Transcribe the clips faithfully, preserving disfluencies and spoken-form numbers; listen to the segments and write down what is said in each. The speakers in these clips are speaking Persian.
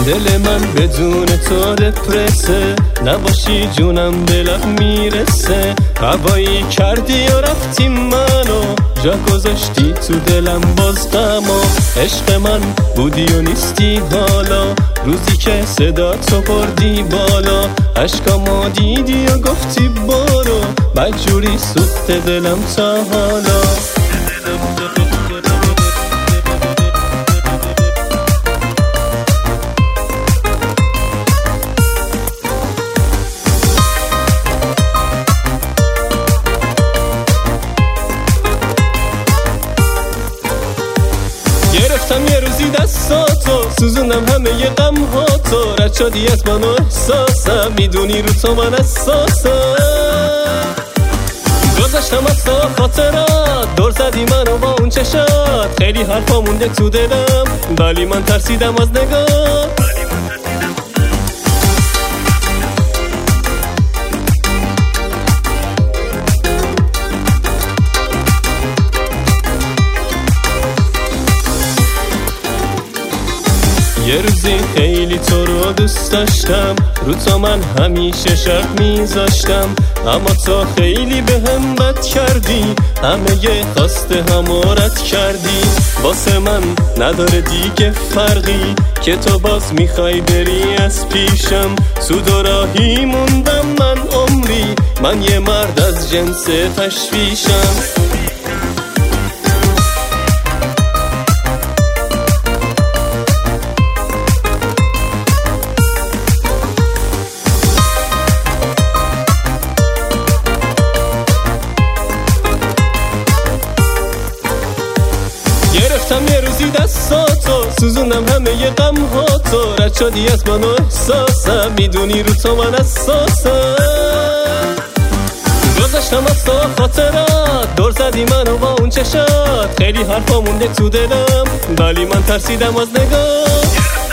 دل من بدون تو دپرسه، نباشی جونم به لب میرسه. هوایی کردی و رفتی منو، جا گذاشتی تو دلم باز غما. عشق من بودی و نیستی حالا، روزی که صدا تو بردی بالا. عشقامو دیدی و گفتی برو، بدجوری سوخت دلم تا حالا. گرفتم یه روزی دستاتو، سوزوندم همه ی غم ها تو. رد شدی از من و احساسم، میدونی رو تو من اساسم. گذاشتم از تو خاطرات، دور زدی منو با اون چشات. خیلی حرفا مونده تو دلم، ولی من ترسیدم از نگاه. یه روزی خیلی تو رو دوست داشتم، رو تو من همیشه شرط میذاشتم. اما تو خیلی به هم بد کردی، همه یه خواسته همو رد کردی. واسه من نداره دیگه فرقی، که تو باز میخوای بری از پیشم. سود و راهی موندم من عمری، من یه مرد از جنس تشویشم. گرفتم یه روزی دستاتو، سوزوندم همه ی غم ها تو. رد شدی از من و احساسم، میدونی رو تو من اساسم. گذاشتم از تو خاطرات، دور زدی منو با اون چشات. خیلی حرفا مونده تو دلم، ولی من ترسیدم از نگاه.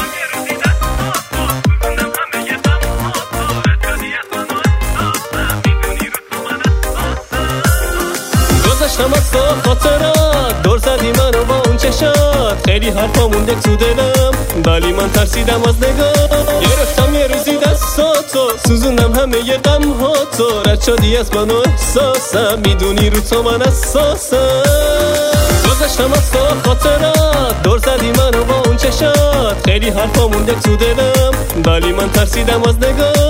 گذاشتم از تو خاطرات، دور زدی منو با اون چشات. خیلی حرفا مونده تو دلم، ولی من ترسیدم از نگاه. گرفتم یه روزی دستاتو، سوزوندم همه ی غم ها تو. رد شدی از من و احساسم، میدونی رو تو من اساسم. گذاشتم از تو خاطرات، دور زدی منو با اون چشات. خیلی حرفا مونده تو دلم، ولی من ترسیدم از نگاه.